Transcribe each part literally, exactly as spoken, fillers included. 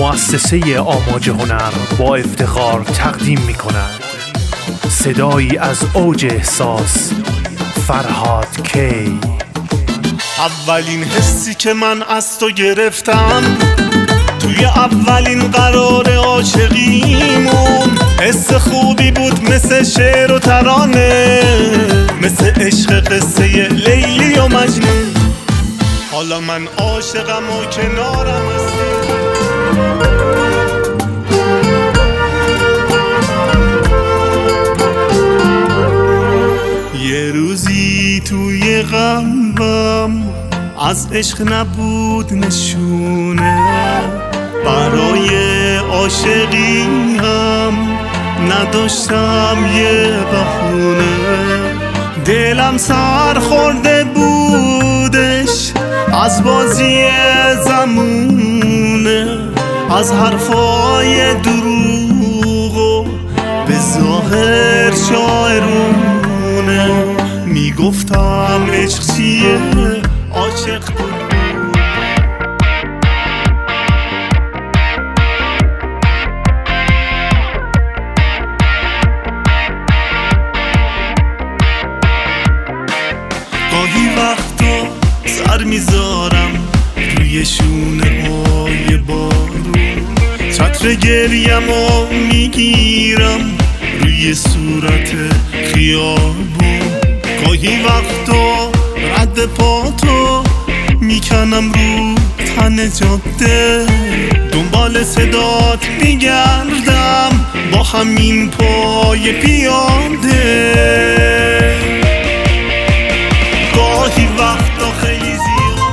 مؤسسه آماج هنر با افتخار تقدیم می کند صدایی از اوج احساس، فرهاد کی. اولین حسی که من از تو گرفتم توی اولین قرار عاشقیمون، حس خوبی بود مثل شعر و ترانه، مثل عشق قصه لیلی و مجنون. حالا من عاشقم و کنارم هستی. یه روزی توی قلبم از عشق نبود نشونه، برای عاشقی هم نداشتم یه بهونه. دلم سر خورده بودش از بازی زمونه، از حرفای دروغ و به ظاهر شاعرونه. میگفتم عشق چیه، عاشق بود. گاهی وقتا سر میذارم روی شونه های بارون، چتر گریم و میگیرم روی صورت خیابون. گاهی وقتا رد پاتو میکنم رو تن جاده، دنبال صدات میگردم با همین پای پیاده. گاهی وقتا خیلی زیاد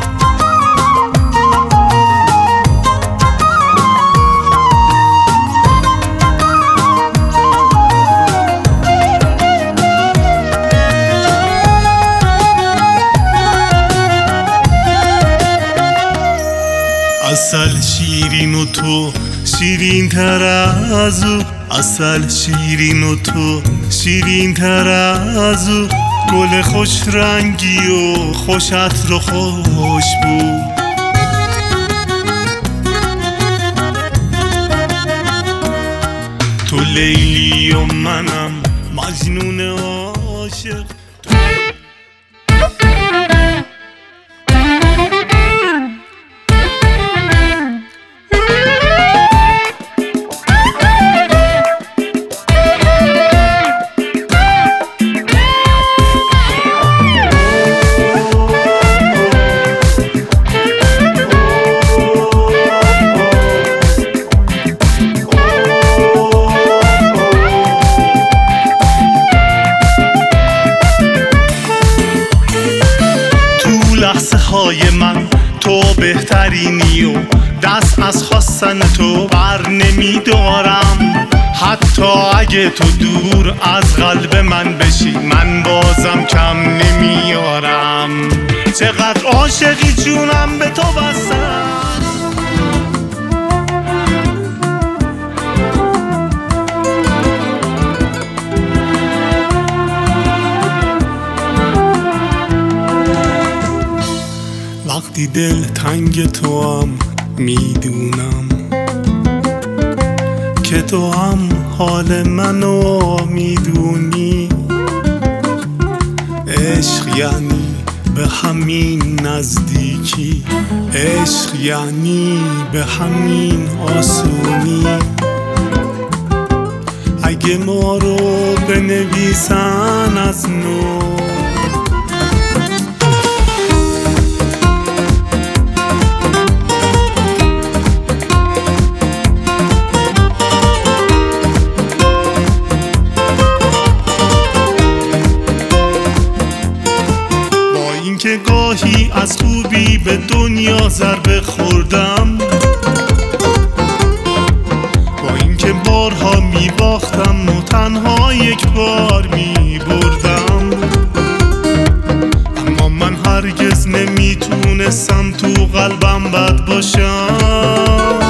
عسل شیرین و تو شیرین تر از او، عسل شیرین و تو شیرین تر از او. گل خوش رنگی و خوش عطر و خوش بود. تو لیلی و منم مجنون عاشق. لحظه های من تو بهترینی و دست از خواستن تو بر نمیدارم. حتی اگه تو دور از قلب من بشی من بازم کم نمیارم. چقدر عاشقی جونم به تو بستم. وقتی دل تنگ تو هم میدونم که تو هم حال منو میدونی. عشق یعنی به همین نزدیکی، عشق یعنی به همین آسونی. اگه ما رو بنویسن از نو، که گاهی از خوبی به دنیا ضربه خوردم، با اینکه بارها می باختم و تنها یک بار می بردم، اما من هرگز نمیتونستم تو قلبم بد باشم.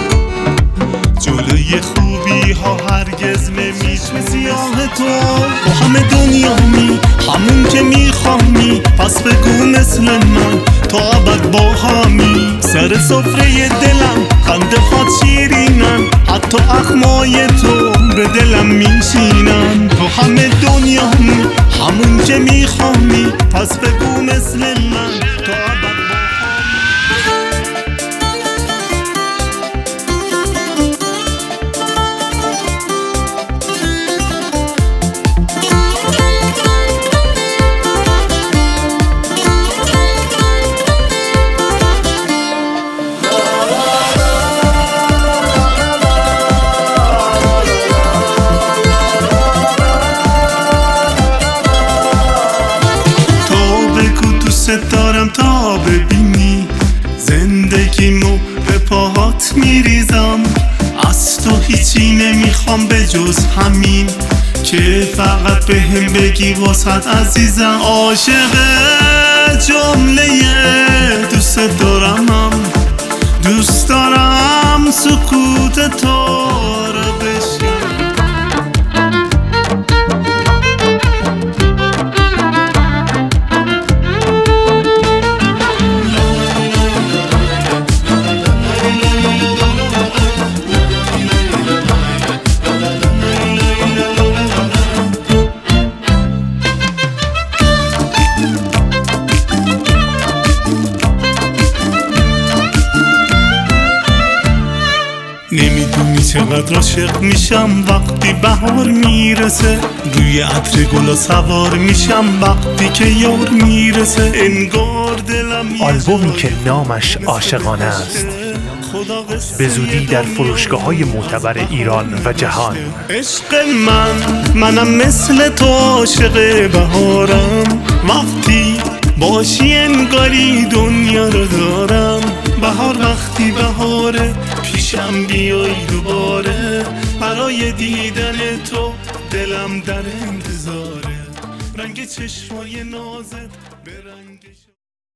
جلوی خوبی ها هرگز نمیشه. سیاه تو با همه دنیا می همون که میخوامی، پس بگو مثل من تا ابد با همی. سر سفره دلم خنده هات شیرینن، حتی اخمای تو به دلم میشینن. تو همه دنیامی، همون که میخوامی، پس بگو مثل من تا ابد دارم تا ببینی زندگیمو به پاهات میریزم. از تو هیچی نمیخوام به جز همین که فقط به هم بگی واسط عزیزم. عاشق جمله دوست دارمم، دوست دارم سکوت تو رو بشنوم. نمیدونی چقدر عاشق میشم وقتی بهار میرسه، روی عطر گلا سوار میشم وقتی که یار میرسه. انگار دلم آلبومی که نامش عاشقانه است به زودی در فروشگاه‌های معتبر ایران و جهان. عشق من، منم مثل تو عاشق بهارم، وقتی باشی انگاری دنیا رو دارم. بهار وقتی بهاره پیشم بیای دوباره، برای دیدن تو دلم در انتظاره. رنگ چشمای نازت به رنگ